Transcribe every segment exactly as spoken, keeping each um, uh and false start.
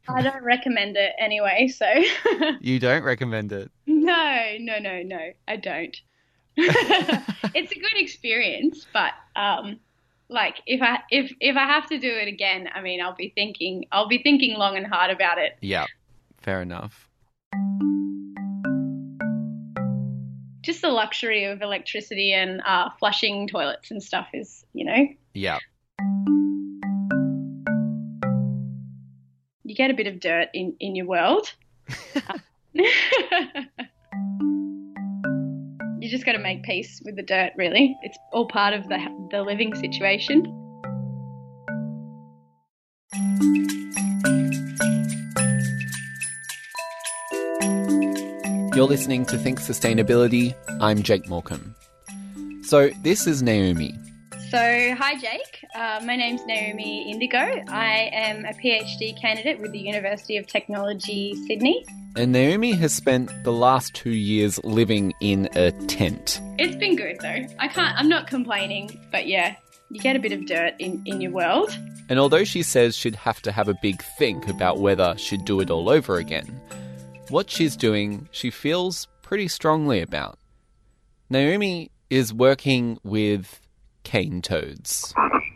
I don't recommend it anyway, so You don't recommend it. no, no, no, no, I don't. It's a good experience, but um, like if I if if I have to do it again, I mean, I'll be thinking I'll be thinking long and hard about it. Yeah, fair enough. Just the luxury of electricity and uh, flushing toilets and stuff is, you know, Yeah. you get a bit of dirt in in your world. You just got to make peace with the dirt, really. It's all part of the the living situation. You're listening to Think Sustainability. I'm Jake Morecambe. So this is Naomi. So, hi Jake. Uh, my name's Naomi Indigo. I am a PhD candidate with the University of Technology, Sydney. And Naomi has spent the last two years living in a tent. It's been good though. I can't, I'm not complaining, but yeah, you get a bit of dirt in, in your world. And although she says she'd have to have a big think about whether she'd do it all over again, what she's doing, she feels pretty strongly about. Naomi is working with cane toads.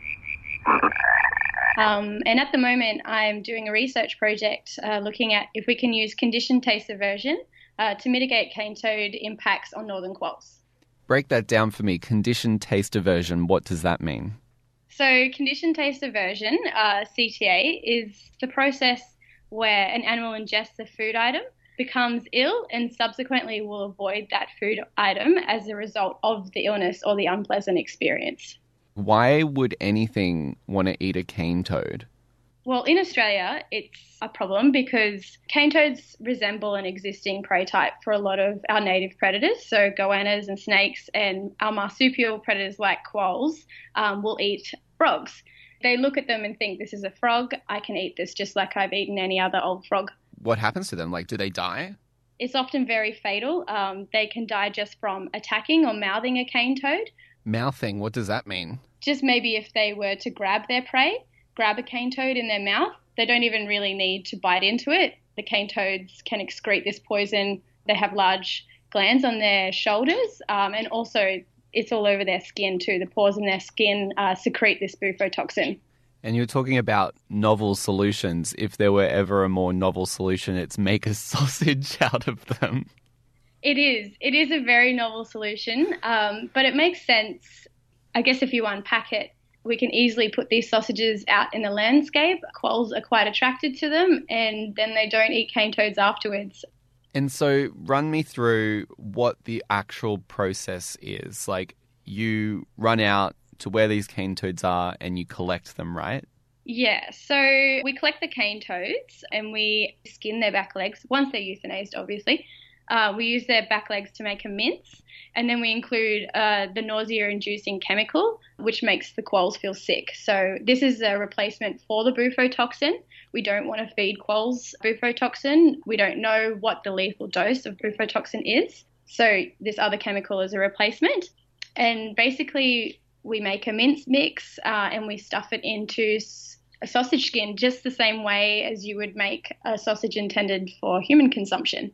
Um, and at the moment, I'm doing a research project uh, looking at if we can use conditioned taste aversion uh, to mitigate cane toad impacts on northern quolls. Break that down for me. Conditioned taste aversion, what does that mean? So conditioned taste aversion, uh, C T A, is the process where an animal ingests a food item, becomes ill, and subsequently will avoid that food item as a result of the illness or the unpleasant experience. Why would anything want to eat a cane toad? Well, in Australia, it's a problem because cane toads resemble an existing prey type for a lot of our native predators. So goannas and snakes and our marsupial predators like quolls um, will eat frogs. They look at them and think, this is a frog, I can eat this just like I've eaten any other old frog. What happens to them? Like, do they die? It's often very fatal. Um, they can die just from attacking or mouthing a cane toad. Mouthing, what does that mean? Just maybe if they were to grab their prey, grab a cane toad in their mouth, they don't even really need to bite into it. The cane toads can excrete this poison. They have large glands on their shoulders, um, and also it's all over their skin too. The pores in their skin uh, secrete this bufotoxin. And you're talking about novel solutions. If there were ever a more novel solution, it's make a sausage out of them. It is. It is a very novel solution, um, but it makes sense. I guess if you unpack it, we can easily put these sausages out in the landscape. Quolls are quite attracted to them, and then they don't eat cane toads afterwards. And so run me through what the actual process is. Like, you run out to where these cane toads are and you collect them, right? Yeah, so we collect the cane toads and we skin their back legs, once they're euthanized, obviously. Uh, we use their back legs to make a mince, and then we include uh, the nausea-inducing chemical, which makes the quolls feel sick. So this is a replacement for the bufotoxin. We don't want to feed quolls bufotoxin. We don't know what the lethal dose of bufotoxin is. So this other chemical is a replacement. And basically we make a mince mix uh, and we stuff it into a sausage skin just the same way as you would make a sausage intended for human consumption.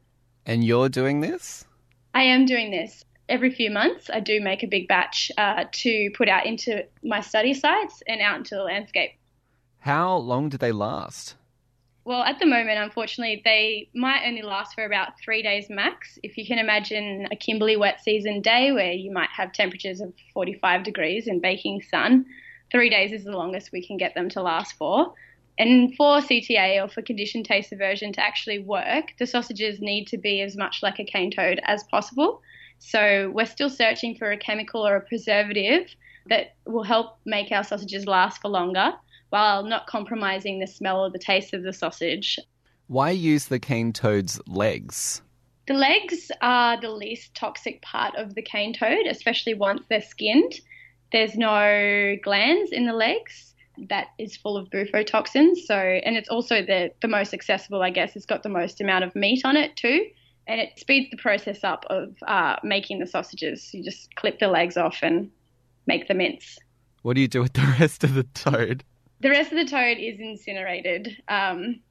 And you're doing this? I am doing this. Every few months I do make a big batch uh, to put out into my study sites and out into the landscape. How long do they last? Well, at the moment, unfortunately, they might only last for about three days max. If you can imagine a Kimberley wet season day where you might have temperatures of forty-five degrees and baking sun, three days is the longest we can get them to last for. And for C T A, or for conditioned taste aversion, to actually work, the sausages need to be as much like a cane toad as possible. So we're still searching for a chemical or a preservative that will help make our sausages last for longer, while not compromising the smell or the taste of the sausage. Why use the cane toad's legs? The legs are the least toxic part of the cane toad, especially once they're skinned. There's no glands in the legs. That is full of bufotoxins. So, and it's also the, the most accessible, I guess. It's got the most amount of meat on it too. And it speeds the process up of uh, making the sausages. You just clip the legs off and make the mince. What do you do with the rest of the toad? The rest of the toad is incinerated. Um,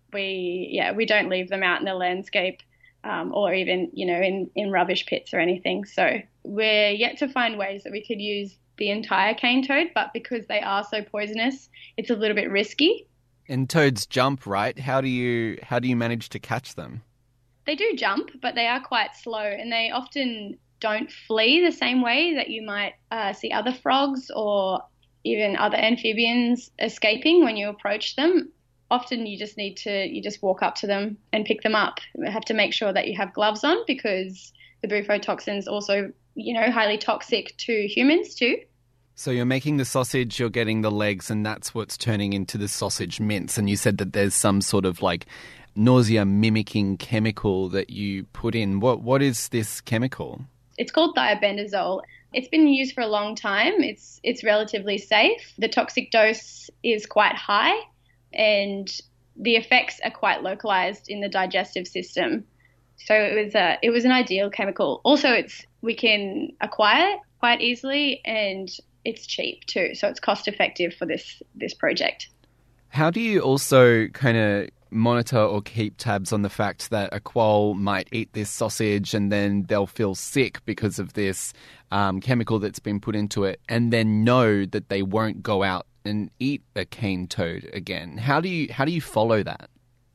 We, yeah, we don't leave them out in the landscape um, or even, you know, in, in rubbish pits or anything. So we're yet to find ways that we could use the entire cane toad, but because they are so poisonous, it's a little bit risky. And toads jump, right? How do you how do you manage to catch them? They do jump, but they are quite slow, and they often don't flee the same way that you might uh, see other frogs or even other amphibians escaping when you approach them. Often you just need to, you just walk up to them and pick them up. You have to make sure that you have gloves on because the bufotoxin is also, you know, highly toxic to humans too. So you're making the sausage, you're getting the legs, and that's what's turning into the sausage mince. And you said that there's some sort of like nausea mimicking chemical that you put in. What What is this chemical? It's called thiabendazole. It's been used for a long time. It's it's relatively safe. The toxic dose is quite high, and the effects are quite localized in the digestive system. So it was a it was an ideal chemical. Also, it's we can acquire it quite easily, and it's cheap too. So it's cost effective for this this project. How do you also kind of monitor or keep tabs on the fact that a quoll might eat this sausage and then they'll feel sick because of this um, chemical that's been put into it, and then know that they won't go out and eat a cane toad again? How do you how do you follow that?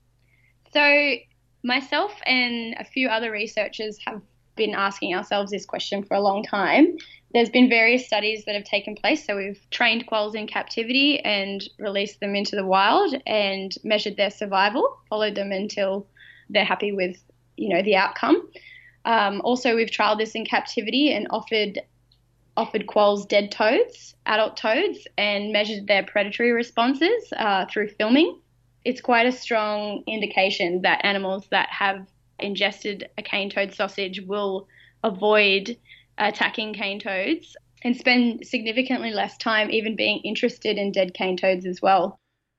So myself and a few other researchers have been asking ourselves this question for a long time. There's been various studies that have taken place. So we've trained quolls in captivity and released them into the wild and measured their survival, followed them until they're happy with, you know, the outcome. Um, also, we've trialled this in captivity and offered offered quolls dead toads, adult toads, and measured their predatory responses uh, through filming. It's quite a strong indication that animals that have ingested a cane toad sausage will avoid attacking cane toads and spend significantly less time even being interested in dead cane toads as well.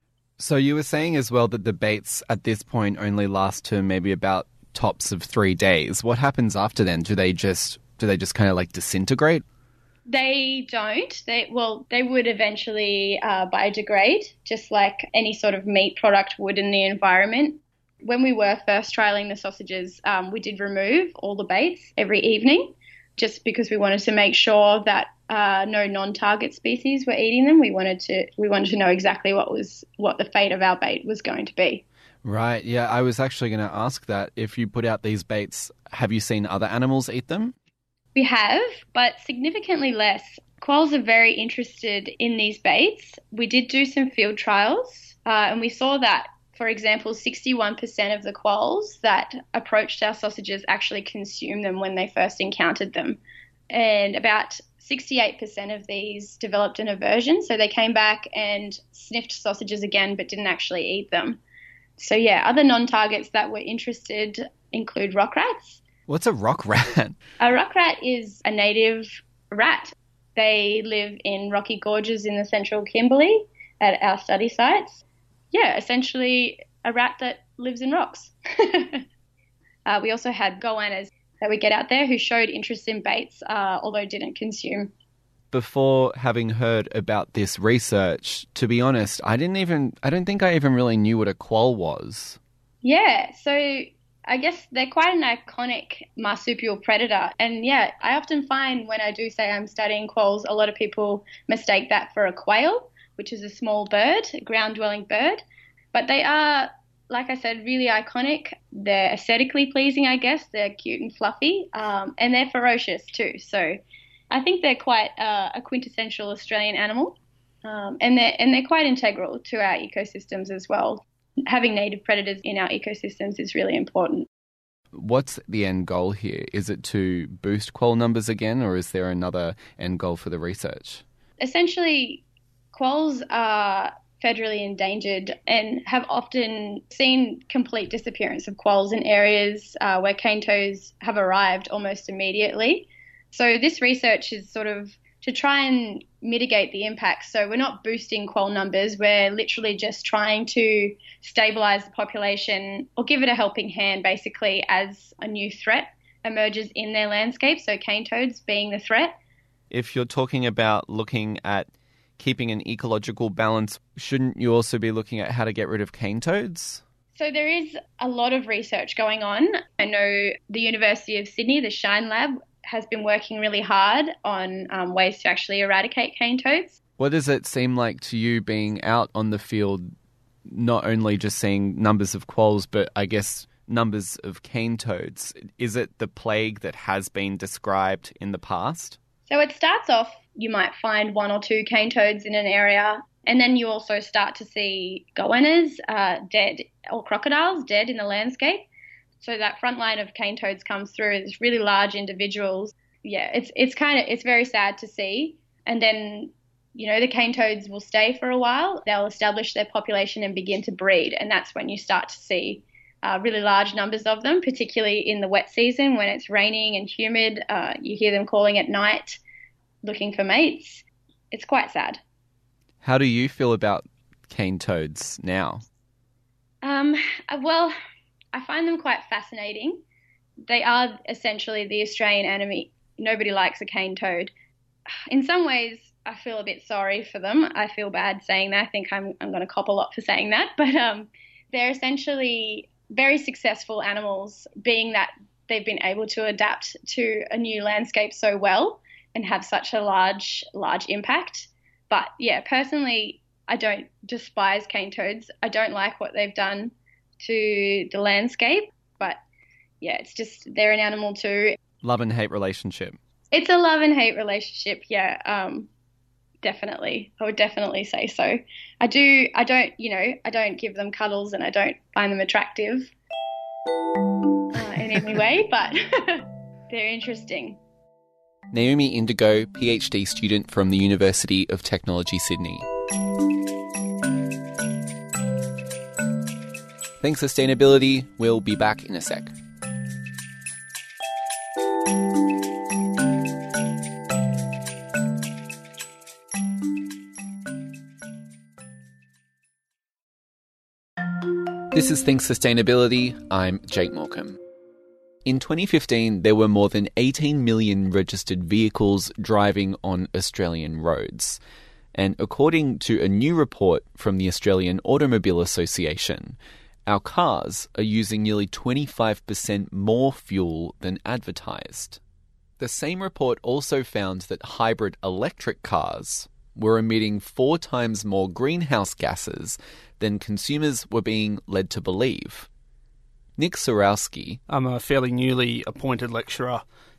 So you were saying as well that the baits at this point only last to maybe about tops of three days. What happens after then? Do they just do they just kind of like disintegrate? They don't. They well, they would eventually uh, biodegrade, just like any sort of meat product would in the environment. When we were first trialling the sausages, um, we did remove all the baits every evening, just because we wanted to make sure that uh, no non-target species were eating them. We wanted to we wanted to know exactly what was what the fate of our bait was going to be. Right. Yeah, I was actually going to ask that. If you put out these baits, have you seen other animals eat them? We have, but significantly less. Quolls are very interested in these baits. We did do some field trials, uh, and we saw that, for example, sixty-one percent of the quolls that approached our sausages actually consumed them when they first encountered them. And about sixty-eight percent of these developed an aversion, so they came back and sniffed sausages again but didn't actually eat them. So yeah, other non-targets that were interested include rock rats. What's a rock rat? A rock rat is a native rat. They live in rocky gorges in the central Kimberley at our study sites. Yeah, essentially a rat that lives in rocks. uh, we also had goannas that we get out there who showed interest in baits, uh, although didn't consume. Before having heard about this research, to be honest, I didn't even, I don't think I even really knew what a quoll was. Yeah, so I guess they're quite an iconic marsupial predator. And yeah, I often find when I do say I'm studying quolls, a lot of people mistake that for a quail, which is a small bird, a ground-dwelling bird. But they are, like I said, really iconic. They're aesthetically pleasing, I guess. They're cute and fluffy, um, and they're ferocious too. So I think they're quite uh, a quintessential Australian animal, um, and they're and they're quite integral to our ecosystems as well. Having native predators in our ecosystems is really important. What's the end goal here? Is it to boost quoll numbers again, or is there another end goal for the research? Essentially, quolls are federally endangered and have often seen complete disappearance of quolls in areas uh, where cane toads have arrived almost immediately. So this research is sort of to try and mitigate the impact. So we're not boosting quoll numbers, we're literally just trying to stabilise the population or give it a helping hand basically as a new threat emerges in their landscape, so cane toads being the threat. If you're talking about looking at keeping an ecological balance, shouldn't you also be looking at how to get rid of cane toads? So So there is a lot of research going on. I know the University of Sydney, the Shine Lab, has been working really hard on um, ways to actually eradicate cane toads. What does it seem like to you being out on the field, not only just seeing numbers of quolls, but I guess numbers of cane toads? Is it the plague that has been described in the past? So it starts off, you might find one or two cane toads in an area, and then you also start to see goannas uh, dead, or crocodiles dead in the landscape. So that front line of cane toads comes through as really large individuals. Yeah, it's it's kind of it's very sad to see. And then, you know, the cane toads will stay for a while. They'll establish their population and begin to breed, and that's when you start to see uh, really large numbers of them, particularly in the wet season when it's raining and humid. Uh, you hear them calling at night, looking for mates. It's quite sad. How do you feel about cane toads now? Um, well, I find them quite fascinating. They are essentially the Australian enemy. Nobody likes a cane toad. In some ways, I feel a bit sorry for them. I feel bad saying that. I think I'm I'm going to cop a lot for saying that. But um, they're essentially very successful animals, being that they've been able to adapt to a new landscape so well and have such a large, large impact. But yeah, personally, I don't despise cane toads. I don't like what they've done to the landscape. But yeah, it's just, they're an animal too. Love and hate relationship. It's a love and hate relationship, yeah, um, definitely. I would definitely say so. I do, I don't, you know, I don't give them cuddles and I don't find them attractive uh, in any way, but they're interesting. Naomi Indigo, PhD student from the University of Technology, Sydney. Thanks, Sustainability. We'll be back in a sec. This is Think Sustainability. I'm Jake Morecambe. In twenty fifteen, there were more than eighteen million registered vehicles driving on Australian roads. And according to a new report from the Australian Automobile Association, our cars are using nearly twenty-five percent more fuel than advertised. The same report also found that hybrid electric cars were emitting four times more greenhouse gases than consumers were being led to believe. Nick Sorowski. I'm a fairly newly appointed lecturer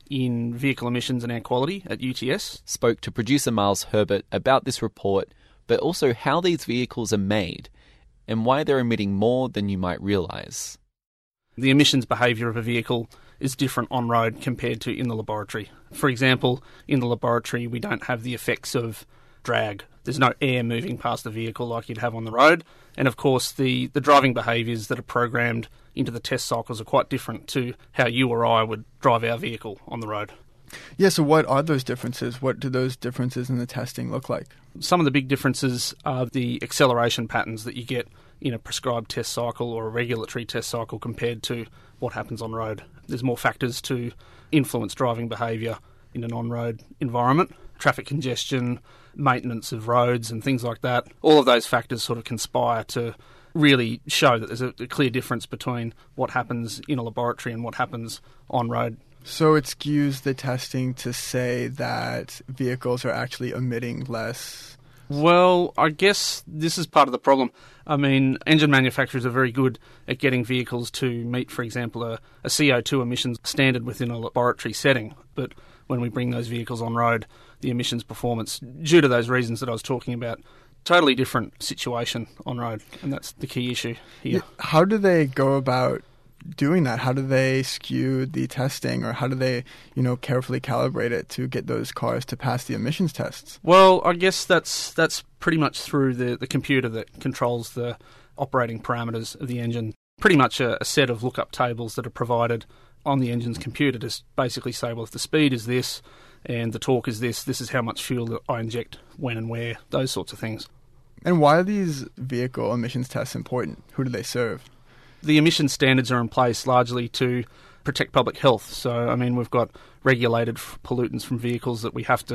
in vehicle emissions and air quality at U T S. Spoke to producer Miles Herbert about this report, but also how these vehicles are made and why they're emitting more than you might realise. The emissions behaviour of a vehicle is different on road compared to in the laboratory. For example, in the laboratory we don't have the effects of drag. There's no air moving past the vehicle like you'd have on the road. And of course, the, the driving behaviours that are programmed into the test cycles are quite different to how you or I would drive our vehicle on the road. Yeah, so what are those differences? What do those differences in the testing look like? Some of the big differences are the acceleration patterns that you get in a prescribed test cycle or a regulatory test cycle compared to what happens on road. There's more factors to influence driving behaviour in an on-road environment. Traffic congestion, maintenance of roads and things like that. All of those factors sort of conspire to really show that there's a, a clear difference between what happens in a laboratory and what happens on road. So it skews the testing to say that vehicles are actually emitting less? Well, I guess this is part of the problem. I mean, engine manufacturers are very good at getting vehicles to meet, for example, a, a C O two emissions standard within a laboratory setting. But when we bring those vehicles on road, the emissions performance, due to those reasons that I was talking about, totally different situation on road. And that's the key issue here. How do they go about doing that? How do they skew the testing, or how do they, you know, carefully calibrate it to get those cars to pass the emissions tests? Well, I guess that's that's pretty much through the, the computer that controls the operating parameters of the engine. Pretty much a, a set of lookup tables that are provided on the engine's computer to basically say, well, if the speed is this and the torque is this, this is how much fuel that I inject when and where, those sorts of things. And why are these vehicle emissions tests important? Who do they serve? The emission standards are in place largely to protect public health. So, I mean, we've got regulated pollutants from vehicles that we have to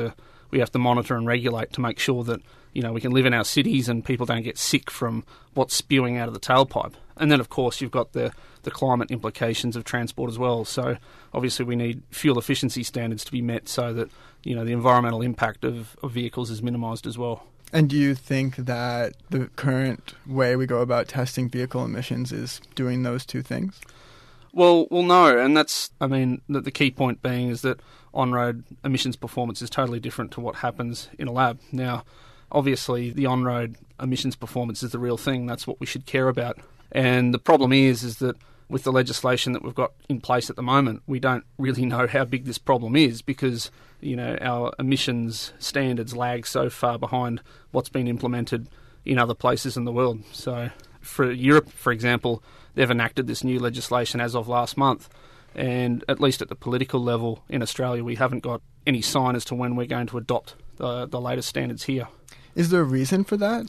we have to monitor and regulate to make sure that, you know, we can live in our cities and people don't get sick from what's spewing out of the tailpipe. And then, of course, you've got the, the climate implications of transport as well. So obviously we need fuel efficiency standards to be met so that, you know, the environmental impact of, of vehicles is minimised as well. And do you think that the current way we go about testing vehicle emissions is doing those two things? Well, well, no, and that's, I mean, the, the key point being is that on-road emissions performance is totally different to what happens in a lab. Now, obviously, the on-road emissions performance is the real thing. That's what we should care about. And the problem is, is that with the legislation that we've got in place at the moment, we don't really know how big this problem is because, you know, our emissions standards lag so far behind what's been implemented in other places in the world. So for Europe, for example, they've enacted this new legislation as of last month. And at least at the political level in Australia, we haven't got any sign as to when we're going to adopt the, the latest standards here. Is there a reason for that?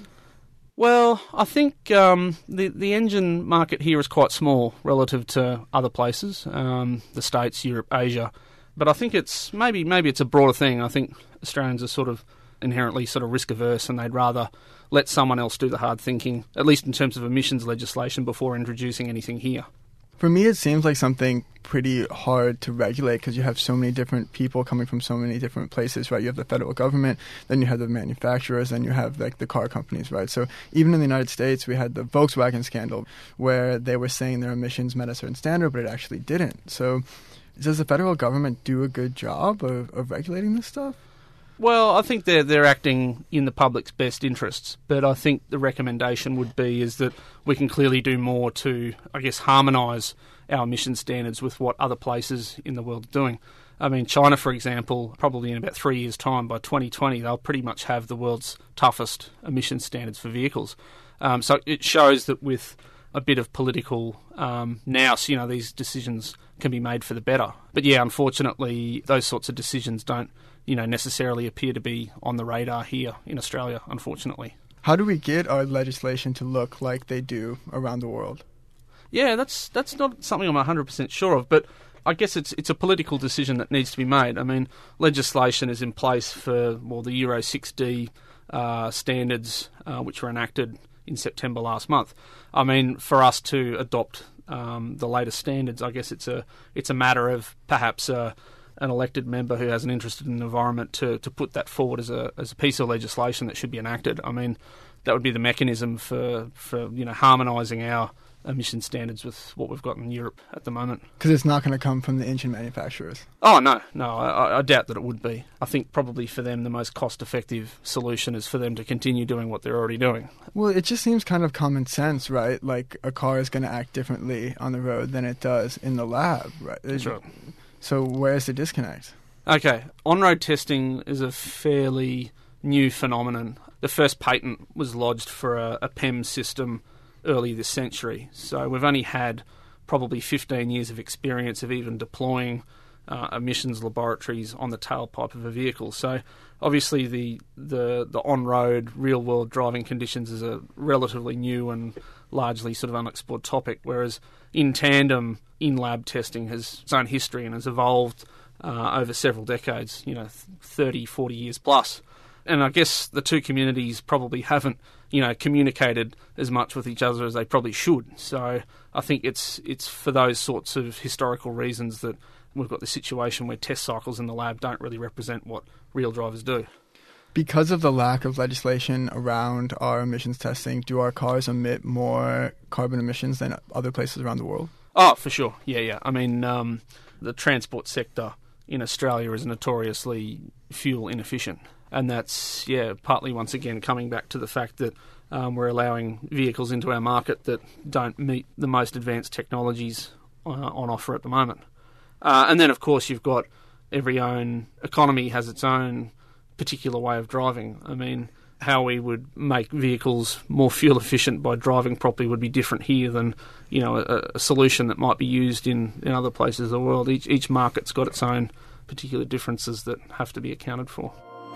Well, I think um, the the engine market here is quite small relative to other places, um, the States, Europe, Asia. But I think it's maybe maybe it's a broader thing. I think Australians are sort of inherently sort of risk averse, and they'd rather let someone else do the hard thinking, at least in terms of emissions legislation, before introducing anything here. For me, it seems like something pretty hard to regulate because you have so many different people coming from so many different places, right? You have the federal government, then you have the manufacturers, then you have like the car companies, right? So even in the United States, we had the Volkswagen scandal where they were saying their emissions met a certain standard, but it actually didn't. So does the federal government do a good job of, of regulating this stuff? Well, I think they're they're acting in the public's best interests, but I think the recommendation would be is that we can clearly do more to, I guess, harmonise our emission standards with what other places in the world are doing. I mean, China, for example, probably in about three years' time, by twenty twenty, they'll pretty much have the world's toughest emission standards for vehicles. Um, so it shows that with a bit of political um, nous, you know, these decisions can be made for the better. But yeah, unfortunately, those sorts of decisions don't, you know, necessarily appear to be on the radar here in Australia, unfortunately. How do we get our legislation to look like they do around the world? Yeah, that's that's not something I'm one hundred percent sure of, but I guess it's it's a political decision that needs to be made. I mean, legislation is in place for, well, the Euro six D uh, standards, uh, which were enacted in September last month. I mean, for us to adopt um, the latest standards, I guess it's a it's a matter of perhaps uh, an elected member who has an interest in the environment to, to put that forward as a as a piece of legislation that should be enacted. I mean, that would be the mechanism for, for you know, harmonising our emission standards with what we've got in Europe at the moment. Because it's not going to come from the engine manufacturers. Oh, no, no, I, I doubt that it would be. I think probably for them the most cost-effective solution is for them to continue doing what they're already doing. Well, it just seems kind of common sense, right? Like a car is going to act differently on the road than it does in the lab, right? That's right. So where's the disconnect? Okay, on-road testing is a fairly new phenomenon. The first patent was lodged for a, a P E M system early this century. So we've only had probably fifteen years of experience of even deploying uh, emissions laboratories on the tailpipe of a vehicle. So obviously the, the, the on-road real-world driving conditions is a relatively new and largely sort of unexplored topic, whereas in tandem, in-lab testing has its own history and has evolved uh, over several decades, you know, thirty, forty years plus. And I guess the two communities probably haven't, you know, communicated as much with each other as they probably should. So I think it's it's for those sorts of historical reasons that we've got the situation where test cycles in the lab don't really represent what real drivers do. Because of the lack of legislation around our emissions testing, do our cars emit more carbon emissions than other places around the world? Oh, for sure. Yeah, yeah. I mean, um, the transport sector in Australia is notoriously fuel inefficient. And that's, yeah, partly once again coming back to the fact that um, we're allowing vehicles into our market that don't meet the most advanced technologies uh, on offer at the moment. Uh, and then, of course, you've got every own economy has its own particular way of driving. I mean, how we would make vehicles more fuel efficient by driving properly would be different here than, you know, a, a solution that might be used in, in other places of the world. Each, each market's got its own particular differences that have to be accounted for.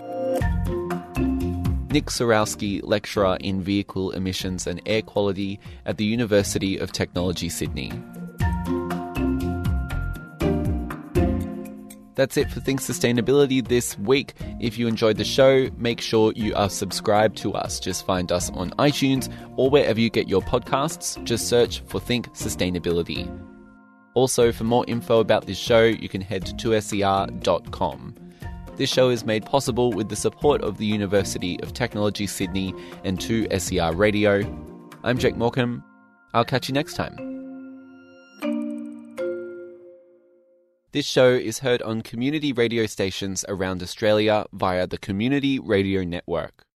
Nick Surowski, lecturer in vehicle emissions and air quality at the University of Technology, Sydney. That's it for Think Sustainability this week. If you enjoyed the show, make sure you are subscribed to us. Just find us on iTunes or wherever you get your podcasts. Just search for Think Sustainability. Also, for more info about this show, you can head to two S E R dot com. This show is made possible with the support of the University of Technology Sydney and two S E R Radio. I'm Jake Morecambe. I'll catch you next time. This show is heard on community radio stations around Australia via the Community Radio Network.